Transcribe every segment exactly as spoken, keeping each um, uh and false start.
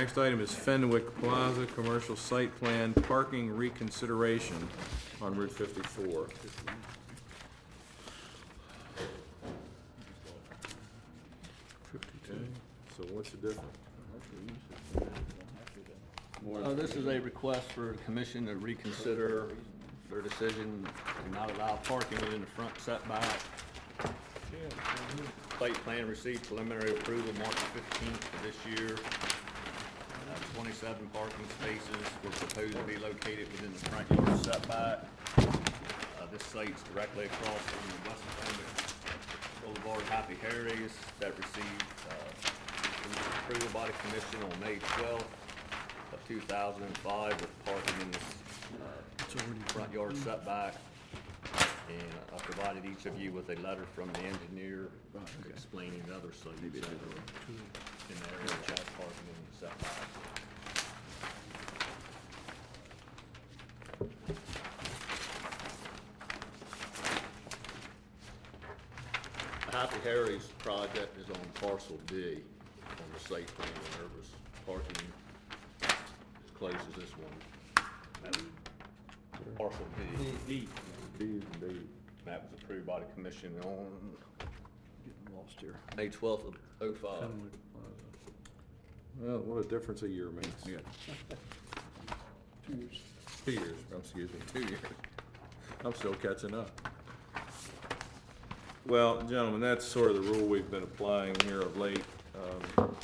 next item is Fenwick Plaza Commercial Site Plan Parking Reconsideration on Route fifty-four. Okay, so what's the difference? Uh, this is a request for the commission to reconsider their decision to not allow parking within the front setback. Site plan received preliminary approval March fifteenth of this year. Uh, twenty-seven parking spaces were proposed to be located within the front yard setback. Uh, this site's directly across from the West Fenwick Boulevard Happy Harry's that received uh, approval by the commission on May twelfth of two thousand five with parking in this uh, front yard setback. And I provided each of you with a letter from the engineer explaining the other sites that are in the area which has parking in the setback. Happy Harry's project is on parcel D on the site plan, and there was parking as close as this one. Parcel D. D. D is in D. That was approved by the commission on Getting lost here. May twelfth of oh five. Well, what a difference a year makes. Yeah. Two years. Two years, excuse me, two years. I'm still catching up. Well, gentlemen, that's sort of the rule we've been applying here of late. Um,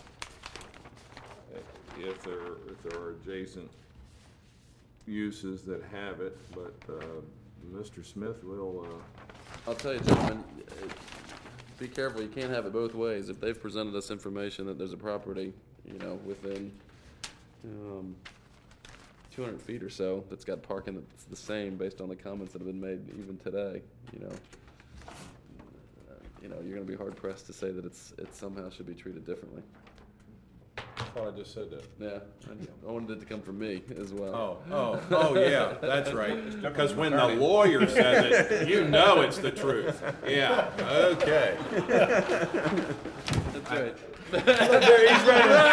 if there, if there are adjacent uses that have it, but uh, Mister Smith will. Uh, I'll tell you, gentlemen, be careful. You can't have it both ways. If they've presented us information that there's a property, you know, within um, two hundred feet or so that's got parking that's the same based on the comments that have been made even today, you know, uh, you know, you're going to be hard pressed to say that it's it somehow should be treated differently. I thought I just said that. Yeah, I, I wanted it to come from me as well. Oh, oh, oh, yeah, that's right. Because when the lawyer says it, you know it's the truth. Yeah, okay. That's right. He's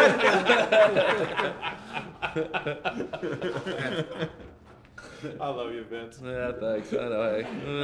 right. I love you, Vince. Yeah, thanks. I know.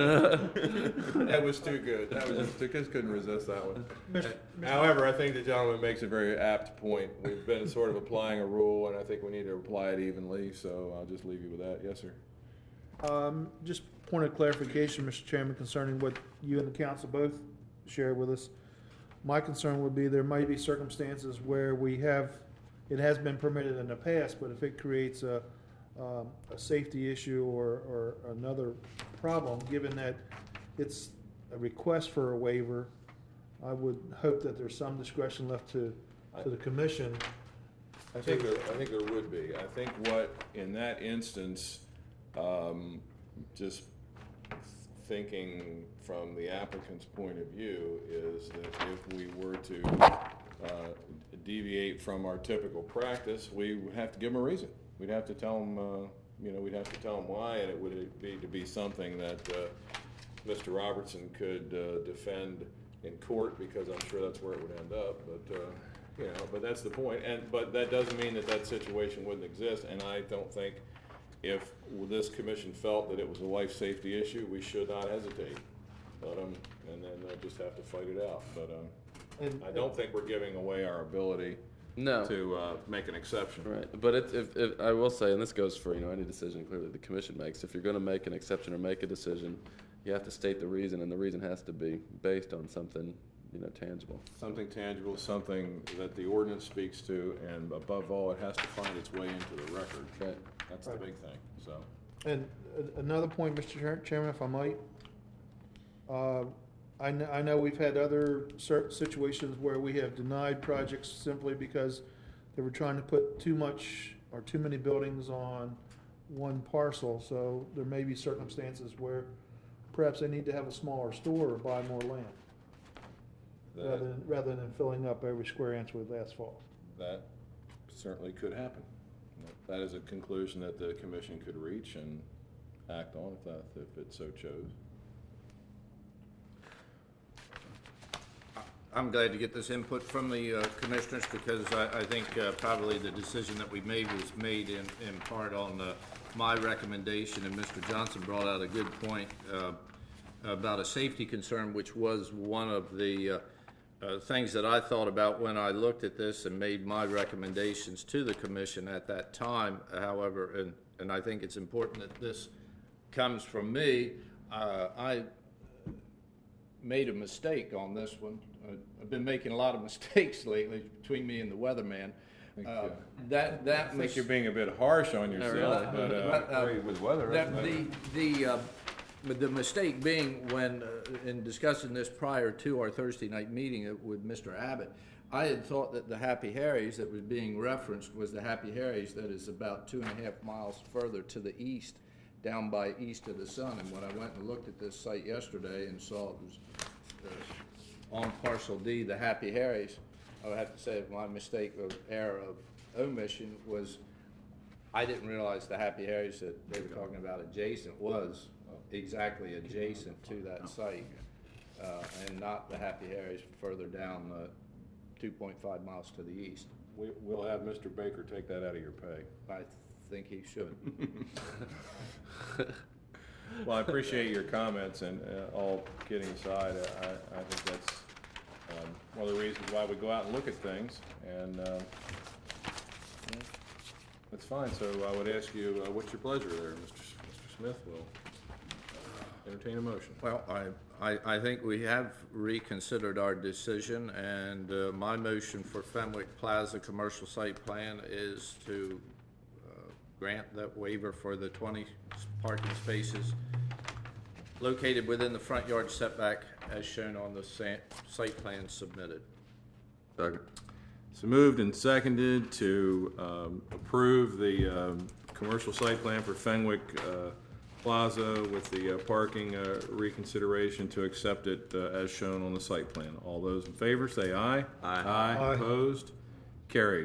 Hey. That was too good. That was just, just couldn't resist that one. However, I think the gentleman makes a very apt point. We've been sort of applying a rule, and I think we need to apply it evenly, so I'll just leave you with that. Yes, sir. Um, just point of clarification, Mister Chairman, concerning what you and the council both shared with us. My concern would be there might be circumstances where we have, it has been permitted in the past, but if it creates a, um, a safety issue or, or another problem, given that it's a request for a waiver, I would hope that there's some discretion left to, to the commission. I think there, I think there would be. I think what, in that instance, um, just thinking from the applicant's point of view, is that if we were to uh, deviate from our typical practice, we would have to give them a reason. We'd have to tell them, uh, you know, we'd have to tell them why, and it would be to be something that uh, Mister Robertson could uh, defend in court, because I'm sure that's where it would end up. But uh, you know, but that's the point. And but that doesn't mean that that situation wouldn't exist. And I don't think if this commission felt that it was a life safety issue, we should not hesitate. Let them, and then they'll just have to fight it out. But um, And, I don't think we're giving away our ability No. to uh, make an exception. Right, but it, if, if I will say, and this goes for you know any decision clearly the commission makes, if you're going to make an exception or make a decision, you have to state the reason, and the reason has to be based on something you know tangible. Something tangible, something that the ordinance speaks to, and above all, it has to find its way into the record. Right. That's the big thing. So, and uh, another point, Mister Chair- Chairman, if I might. Uh, I know, I know we've had other cer- situations where we have denied projects simply because they were trying to put too much or too many buildings on one parcel. So there may be circumstances where perhaps they need to have a smaller store or buy more land that, rather than, rather than filling up every square inch with asphalt. that certainly could happen. That is a conclusion that the commission could reach and act on if that, if it so chose. I'm glad to get this input from the uh, commissioners because I, I think uh, probably the decision that we made was made in, in part on uh, my recommendation, and Mister Johnson brought out a good point uh, about a safety concern, which was one of the uh, uh, things that I thought about when I looked at this and made my recommendations to the commission at that time. However, and, and I think it's important that this comes from me, uh, I made a mistake on this one. Uh, I've been making a lot of mistakes lately between me and the weatherman. Uh, that that I think mis- you're being a bit harsh on yourself, really. but uh, But, uh, with weather. that the the uh, the mistake being when uh, in discussing this prior to our Thursday night meeting with Mister Abbott, I had thought that the Happy Harry's that was being referenced was the Happy Harry's that is about two and a half miles further to the east, down by East of the Sun. And when I went and looked at this site yesterday and saw it was uh, on parcel D, the Happy Harry's, I would have to say my mistake of error of omission was I didn't realize the Happy Harry's that they were talking about adjacent was exactly adjacent to that site, uh, and not the Happy Harry's further down uh, two point five miles to the east. We, we'll have Mister Baker take that out of your pay. I think he should. Well, I appreciate your comments, and uh, all kidding aside, I, I think that's um, one of the reasons why we go out and look at things, and um, yeah, that's fine. So I would ask you, uh, what's your pleasure there, Mister S- Mister Smith will entertain a motion. Well, I, I, I think we have reconsidered our decision, and uh, my motion for Fenwick Plaza commercial site plan is to uh, grant that waiver for the twenty parking spaces located within the front yard setback as shown on the sa- site plan submitted. Second. So moved and seconded to um, approve the um, commercial site plan for Fenwick uh, Plaza with the uh, parking uh, reconsideration to accept it uh, as shown on the site plan. All those in favor say aye. Aye. Aye. Aye. Opposed? Carried.